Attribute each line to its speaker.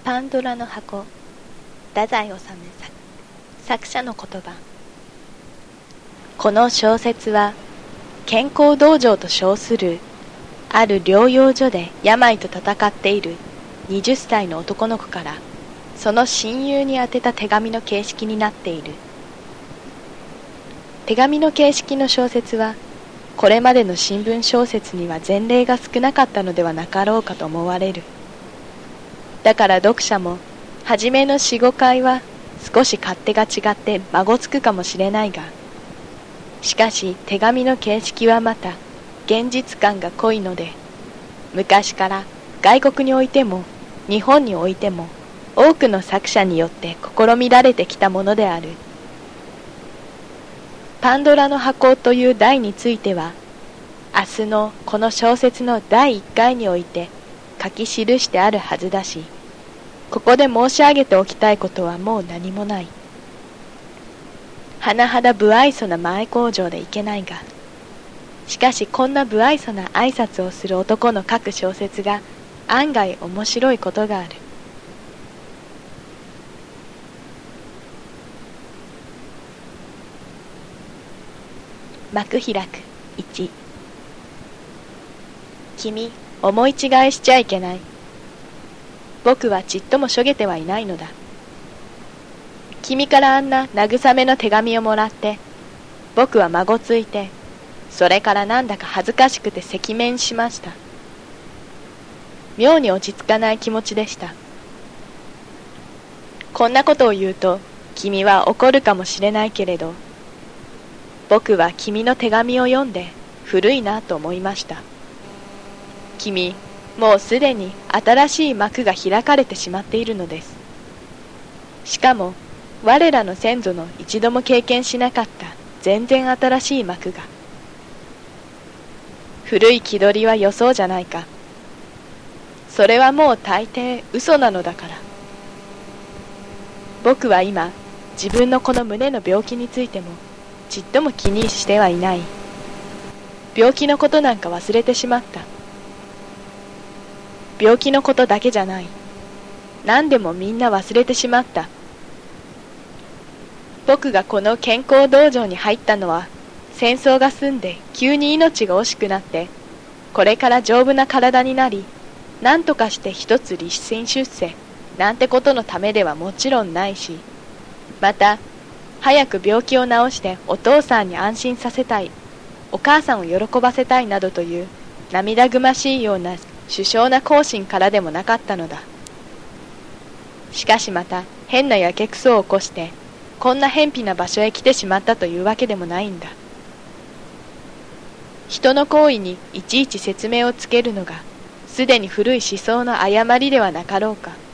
Speaker 1: パンドラの箱、太宰治作者の言葉。この小説は健康道場と称するある療養所で病と闘っている20歳の男の子からその親友に宛てた手紙の形式になっている。手紙の形式の小説はこれまでの新聞小説には前例が少なかったのではなかろうかと思われる。だから読者も初めの 4,5 回は少し勝手が違って孫つくかもしれないが、しかし手紙の形式はまた現実感が濃いので、昔から外国においても日本においても多くの作者によって試みられてきたものである。パンドラの箱という題については明日のこの小説の第1回において書き記してあるはずだし、ここで申し上げておきたいことはもう何もない。甚だ不愛想な前工場でいけないが、しかしこんな不愛想な挨拶をする男の書く小説が案外面白いことがある。幕開く1。君、思い違いしちゃいけない。僕はちっともしょげてはいないのだ。君からあんな慰めの手紙をもらって、僕は孫ついて、それからなんだか恥ずかしくて赤面しました。妙に落ち着かない気持ちでした。こんなことを言うと、君は怒るかもしれないけれど、僕は君の手紙を読んで古いなと思いました。君、もうすでに新しい幕が開かれてしまっているのです。しかも、我らの先祖の一度も経験しなかった全然新しい幕が。古い気取りは予想じゃないか。それはもう大抵嘘なのだから。僕は今、自分のこの胸の病気についてもちっとも気にしてはいない。病気のことなんか忘れてしまった。病気のことだけじゃない。何でもみんな忘れてしまった。僕がこの健康道場に入ったのは、戦争が済んで急に命が惜しくなって、これから丈夫な体になり、何とかして一つ立身出世なんてことのためではもちろんないし、また早く病気を治してお父さんに安心させたい、お母さんを喜ばせたいなどという涙ぐましいような殊勝な行進からでもなかったのだ。しかしまた変なやけくそを起こしてこんな偏僻な場所へ来てしまったというわけでもないんだ。人の行為にいちいち説明をつけるのがすでに古い思想の誤りではなかろうか。